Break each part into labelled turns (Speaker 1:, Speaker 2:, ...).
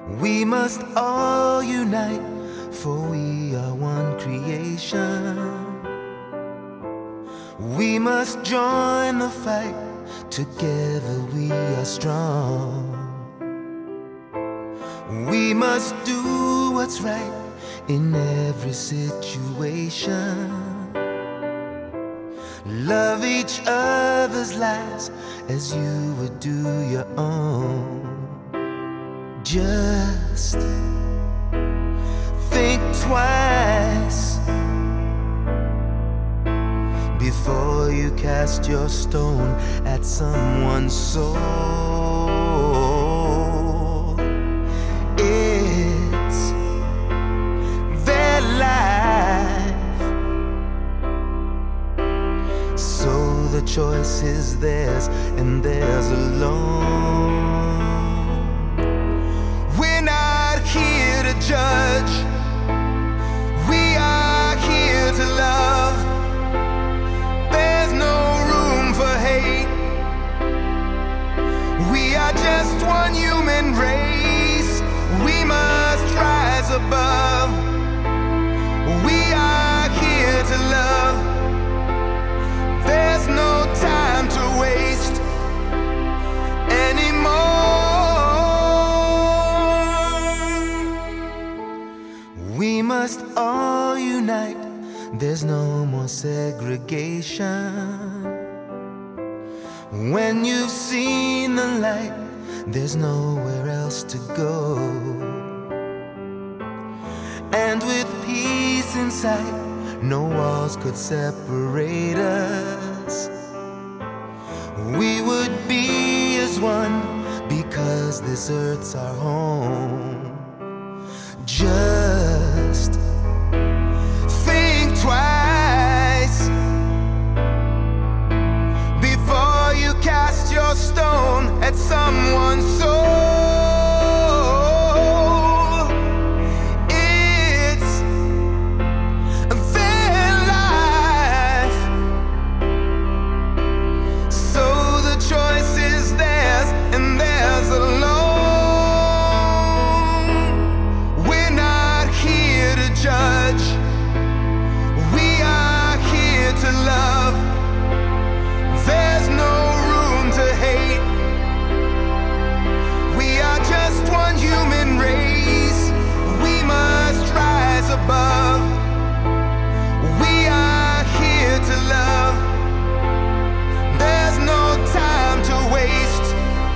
Speaker 1: We must all unite, for we are one creation. We must join the fight, together we are strong. We must do what's right in every situation. Love each other's lives as you would do your own. Just think twice before you cast your stone at someone's soul. It's their life, so the choice is theirs and theirs alone. We're not here to judge, we are here to love. There's no room for hate. We are just one human race. We must rise above. We are here to love. There's no time to waste anymore. We must all unite. There's no more segregation. When you've seen the light, there's nowhere else to go. And with peace in sight, no walls could separate us. We would be as one because this earth's our home. Just think twice before you cast your stone at someone's soul. It's their life, so the choice is theirs and theirs alone. We're not here to judge, we are here to love. There's no room to hate. We are just one human race. We must rise above. We are here to love. There's no time to waste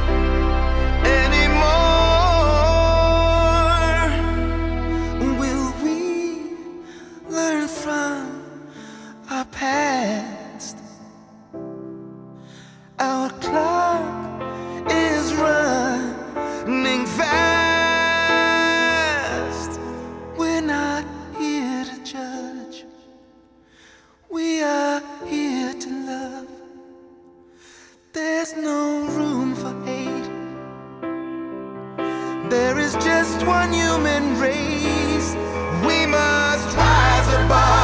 Speaker 1: anymore. Will we learn from our past? Our clock is running fast. We're not here to judge, we are here to love. There's no room for hate. There is just one human race. We must rise above.